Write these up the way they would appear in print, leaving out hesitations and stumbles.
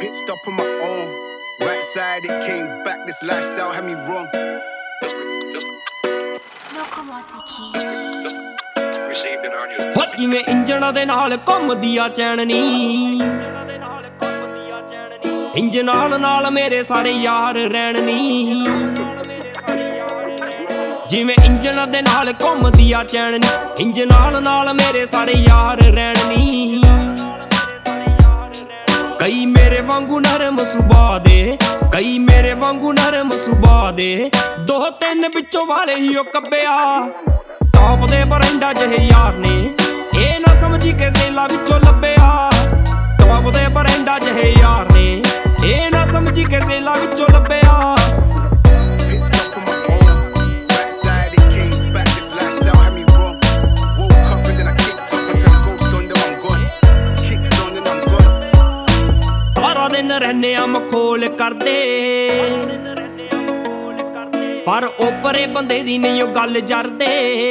Pit stop on my own. Right side, it came back. This lifestyle had me wrong. ਹੋ ਜਿਵੇਂ engine ਦੇ ਨਾਲ ਘੁੰਮਦੀ ਆ ਚੈਨਨੀ, ਇੰਜਣ ਨਾਲ ਮੇਰੇ ਸਾਰੇ ਯਾਰ ਰਹਿਣ ਨੀ। ਜਿਵੇਂ ਇੰਜਣ ਦੇ ਨਾਲ ਘੁੰਮਦੀ ਆ ਚੈਨਨੀ, ਇੰਜਣ ਨਾਲ ਮੇਰੇ ਸਾਰੇ ਯਾਰ ਰਹਿਣ ਨੀ। ਕਈ ਮੇਰੇ ਵਾਂਗੂ ਨਰਮ ਸੁਭਾਅ ਦੇ, ਕਈ ਮੇਰੇ ਵਾਂਗੂ ਨਰਮ ਸੁਭਾਅ ਦੇ, ਦੋ ਤਿੰਨ ਵਿੱਚੋਂ ਵਾਲੇ ਹੀ ਉਹ ਕੱਬਿਆ। ਟੌਪ ਦੇ ਬਰੰਡਾ ਜਿਹੇ ਯਾਰ ਨੇ, ਇਹ ਨਾ ਸਮਝੀ ਕਿ ਸੇਲਾ ਵਿੱਚੋਂ ਲੱਭਿਆ। ਟੌਪ ਦੇ ਬਰੰਡਾ ਜਿਹੇ ਯਾਰ ਨੇ, ਇਹ ਨਾ ਸਮਝੀ ਕਿ ਸੇਲਾ ਵਿੱਚੋਂ ਲੱਭਿਆ। ਸਾਰਾ ਦਿਨ ਰਹਿੰਦੇ ਆ ਮਖੌਲ ਕਰਦੇ, ਪਰ ਓਪਰੇ ਬੰਦੇ ਦੀ ਨਹੀਂ ਉਹ ਗੱਲ ਜਰਦੇ।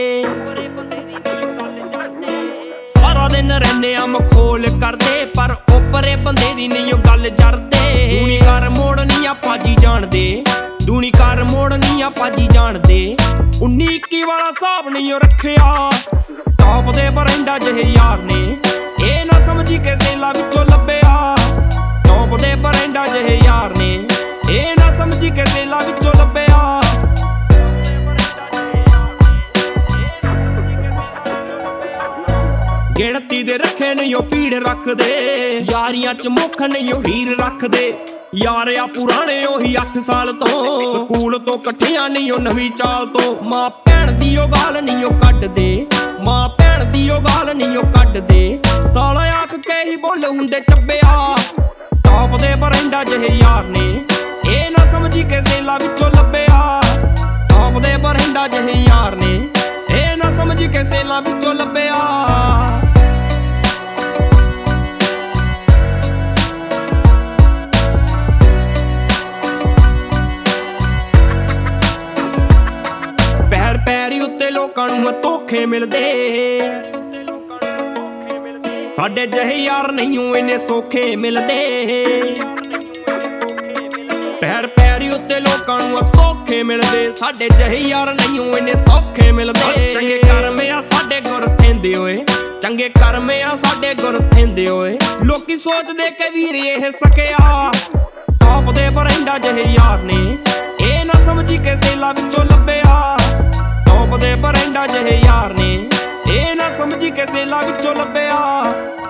ਸਾਰਾ ਦਿਨ ਰਹਿੰਦੇ ਆ ਮਖੌਲ ਕਰਦੇ, ਪਰ ਓਪਰੇ ਬੰਦੇ ਦੀ ਨਹੀਂ ਉਹ ਗੱਲ ਜਰਦੇ। ਦੂਣੀ ਕਰ ਮੋੜਨੀ ਆ ਭਾਜੀ ਜਾਣਦੇ, ਦੂਣੀ ਕਰ ਮੋੜਨੀ ਆ ਭਾਜੀ ਜਾਣਦੇ। 19-21 ਵਾਲਾ ਹਿਸਾਬ ਨਹੀਂ ਉਹ ਰੱਖਿਆ। ਟੌਪ ਦੇ ਬਰੰਡਾ ਜਿਹੇ ਯਾਰ ਨੇ, ਇਹ ਨਾ ਸਮਝੀ ਕਿ ਸੇਲਾ ਵਿੱਚੋਂ ਲੱਭਿਆ। ਟੌਪ ਦੇ ਬਰੰਡਾ ਜਿਹੇ ਯਾਰ ਨੇ, ਇਹ ਨਾ ਸਮਝੀ ਕਿ ਸੇਲਾ ਵਿੱਚੋਂ ਲੱਭਿਆ। ਗਿਣਤੀ ਦੇ ਰੱਖੇ ਨਹੀਂ ਉਹ ਭੀੜ ਰੱਖਦੇ, ਯਾਰੀਆਂ ਚ ਮੁੱਖ ਨਹੀਂ ਉਹ ਹੀਰ ਰੱਖਦੇ। ਯਾਰ ਆ ਪੁਰਾਣੇ ਉਹੀ 8 ਸਾਲ ਤੋਂ, ਸਕੂਲ ਤੋਂ ਇਕੱਠਿਆਂ ਨਹੀਂ ਉਹ ਨਵੀਂ ਚਾਲ ਤੋਂ। ਮਾਂ ਭੈਣ ਦੀ ਉਹ ਗਾਲ ਨਹੀਂ ਉਹ ਕੱਢਦੇ, ਮਾਂ ਭੈਣ ਦੀ ਉਹ ਗਾਲ ਨਹੀਂ ਉਹ ਕੱਢਦੇ। ਸਾਲ ਆਖ ਕੇ ਹੀ ਬੋਲ ਹੁੰਦੇ ਚੱਬਿਆ। ਟੌਪ ਦੇ ਬਰੰਡਾ ਜਿਹੇ ਯਾਰ ਨੇ, ਇਹ ਨਾ ਸਮਝੀ ਕਿ ਸੇਲਾ ਵਿੱਚੋਂ ਲੱਭਿਆ। ਟੌਪ ਦੇ ਬਰੰਡਾ ਜਿਹੇ ਯਾਰ ਨੇ, ਇਹ ਨਾ ਸਮਝੀ ਕਿ ਸੇਲਾ ਵਿੱਚੋਂ ਲੱਭਿਆ। ਪੈਰੀ ਉੱਤੇ ਲੋਕਾਂ ਨੂੰ ਧੋਖੇ ਮਿਲਦੇ, ਸਾਡੇ ਜਿਹੇ ਯਾਰ ਨਹੀਂ ਇੰਨੇ ਸੌਖੇ ਮਿਲਦੇ। ਪੈਰੀ ਉੱਤੇ ਲੋਕਾਂ ਨੂੰ ਧੋਖੇ ਮਿਲਦੇ, ਸਾਡੇ ਜਿਹੇ ਯਾਰ ਨਹੀਂ ਇੰਨੇ ਸੌਖੇ ਮਿਲਦੇ। ਚੰਗੇ ਕਰਮ ਆ ਸਾਡੇ ਗੁਰ ਥਿੰਦੇ ਓਏ, ਚੰਗੇ ਕਰਮ ਆ ਸਾਡੇ ਗੁਰ ਥਿੰਦੇ ਓਏ। ਲੋਕੀ ਸੋਚਦੇ ਕਿ ਵੀਰ ਇਹ ਸਕਿਆ। ਟੌਪ ਦੇ ਬਰੰਡਾ ਜਿਹੇ ਯਾਰ ਨੇ, ਇਹ ਨਾ ਸਮਝੀ ਕਿ ਸੇਲਾ ਵਿੱਚੋਂ ਲੱਭਿਆ। ਟੌਪ ਦੇ ਬਰੰਡਾ ਜਿਹੇ ਯਾਰ ਨੇ, ਇਹ ਨਾ ਸਮਝੀ ਕਿ ਸੇਲਾ ਵਿੱਚੋਂ ਲੱਭਿਆ।